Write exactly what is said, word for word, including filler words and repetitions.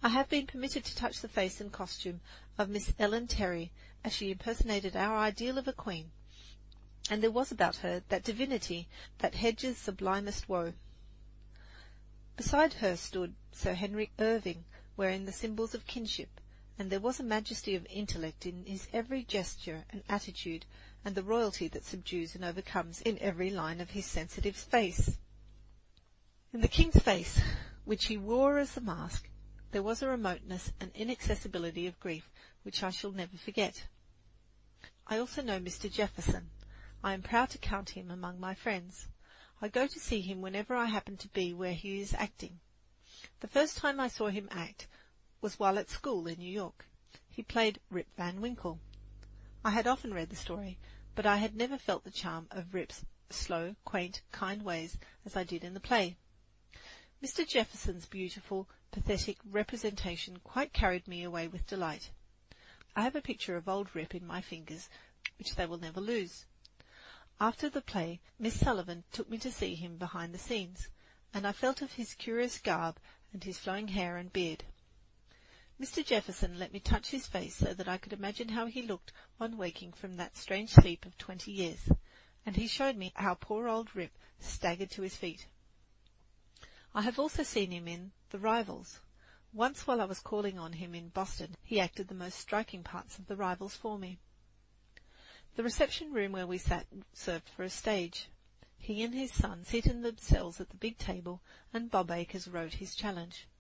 I have been permitted to touch the face and costume of Miss Ellen Terry as she impersonated our ideal of a queen, and there was about her that divinity that hedges sublimest woe. Beside her stood Sir Henry Irving, wearing the symbols of kinship, and there was a majesty of intellect in his every gesture and attitude, and the royalty that subdues and overcomes in every line of his sensitive face. In the king's face, which he wore as a mask, there was a remoteness and inaccessibility of grief which I shall never forget. I also know Mister Jefferson. I am proud to count him among my friends. I go to see him whenever I happen to be where he is acting. The first time I saw him act was while at school in New York. He played Rip Van Winkle. I had often read the story, but I had never felt the charm of Rip's slow, quaint, kind ways as I did in the play. Mister Jefferson's beautiful, pathetic representation quite carried me away with delight. I have a picture of old Rip in my fingers, which they will never lose. After the play, Miss Sullivan took me to see him behind the scenes, and I felt of his curious garb and his flowing hair and beard. Mister Jefferson let me touch his face so that I could imagine how he looked on waking from that strange sleep of twenty years, and he showed me how poor old Rip staggered to his feet. I have also seen him in The Rivals. Once while I was calling on him in Boston, he acted the most striking parts of The Rivals for me. The reception room where we sat served for a stage. He and his son seated themselves at the big table, and Bob Acres wrote his challenge.